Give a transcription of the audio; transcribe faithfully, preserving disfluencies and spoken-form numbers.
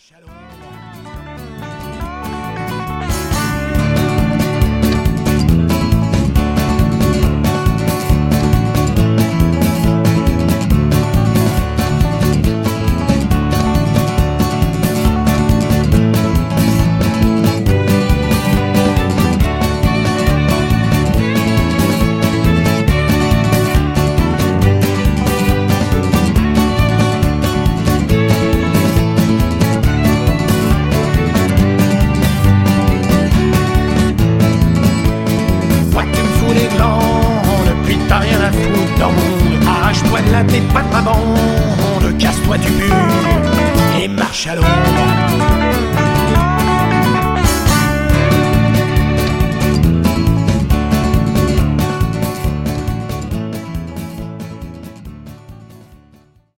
Arrache-toi de là, t'es pas de ma bande, casse-toi du mur et marche à l'ombre.